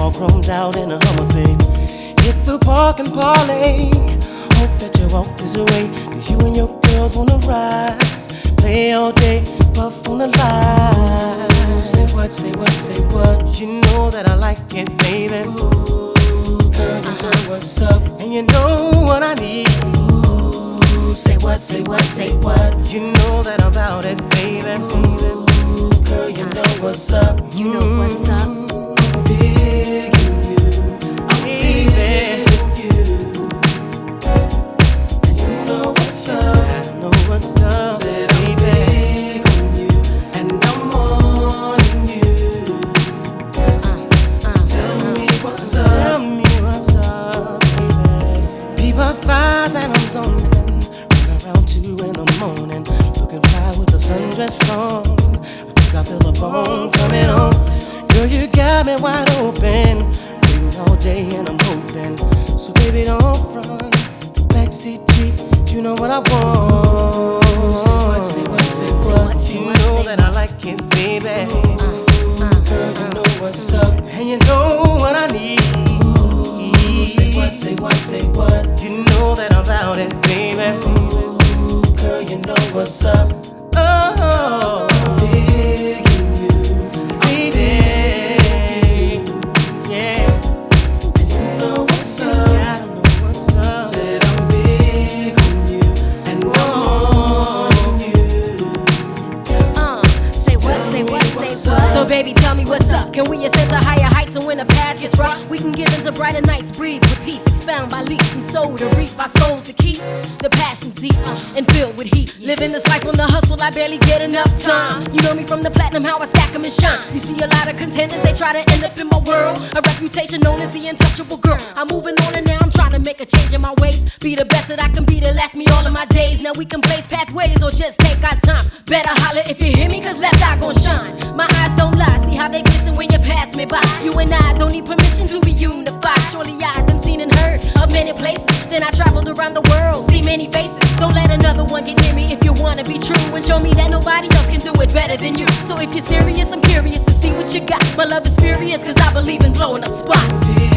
all chromed out in a Hummer, babe. Hit the park and parlay. Hope that you walk this way, 'cause you and your girls wanna ride. Play all day, puff on the line. Say what, say what, say what. You know that I like it, baby. Ooh, girl, you know what's up, and you know what I need. Ooh, say what, say what, say what. You know that I'm about it, baby. Ooh, girl, you know what's up. You know what's up. I'm digging you. I'm digging you. And you know what's up. I know what's up. Said I'm big on you, and I'm wanting you. So tell me what's up. Tell me what's up, baby. People thighs and I'm zoning. Run around 2 in the morning, looking fly with a sundress on. I feel a bone coming on. Girl, you got me wide open. Waiting all day and I'm hoping. So baby, don't front. Backseat Jeep, you know what I want. Say what, say what, say what. You know that I like it, baby. Girl, you know what's up, and you know what I need. Say what, say what, say what. You know that I'm about it, baby. Girl, you know what's up. Oh, baby, tell me what's up. Can we ascend to higher heights, and when the path gets rough, we can give into brighter nights, breathe with peace, expound by leaps and soul to reap our souls to keep the passions deep and filled with heat. Living this life on the hustle, I barely get enough time. You know me from the platinum, how I stack 'em and shine. You see a lot of contenders, they try to end up in my world. A reputation known as the untouchable girl. I'm moving on and now I'm trying to make a change in my ways. Be the best that I can be to last me all of my days. Now we can blaze pathways or just take our time. Better holler if you hear me, 'cause left eye gon' shine. My eyes don't lie, see how they glisten when you pass me by. You and I don't need permission to be unified. Surely I done seen and heard of many places. Then I traveled around the world, see many faces. Don't let another one get near me if you wanna be true, and show me that nobody else can do it better than you. So if you're serious, I'm curious to see what you got. My love is furious, 'cause I believe in blowing up spots.